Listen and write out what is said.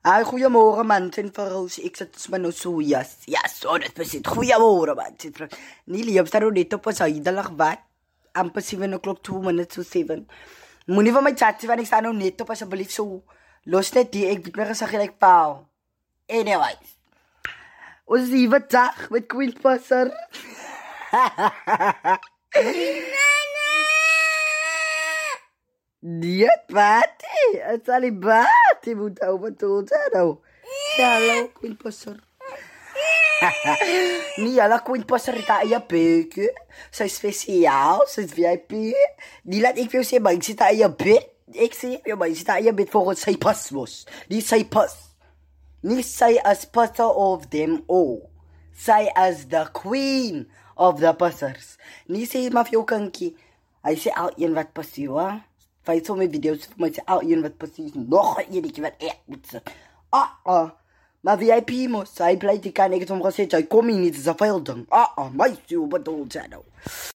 Hi, goeiemorgen man, ten vir ons, ek sit ons maar nou so, ja, 100%, goeiemorgen man, ten vir, nie lief, daar net op ons huidelik wat, amper 7 o'clock, 2 minutes to 7, moenie van my chat, want ek sta nou net op, asjeblief so, los net die, ek weet my gesag, like pauw, anyways, ons nieuwe dag, met Queen Passer, Niet Patty, het is al die Patty moet over toe zijn nou. Hallo Queen Passer. Nee, hallo Queen Passer het haar eie beuke. Sy is spesiaal, sy is VIP. Nie laat ek vir jou sê, maar ek sit haar eie bed. Ek sê vir jou, maar ek sit haar eie bed volgens sy pas mos. Nie sy pas. Nie sy as passer of them all. Sy as the queen of the passers. Nie sê maar vir jou kankie. Hy sê al een wat pas jou, hè. Vai so my video's vir my sê al een wat presies nog 'n enetjie wat ek moet sit. Maar VIP mos, hy bly die kan ek het hom gesê, hy kom nie, dis 'n vuil ding. My so bedoel jy nou.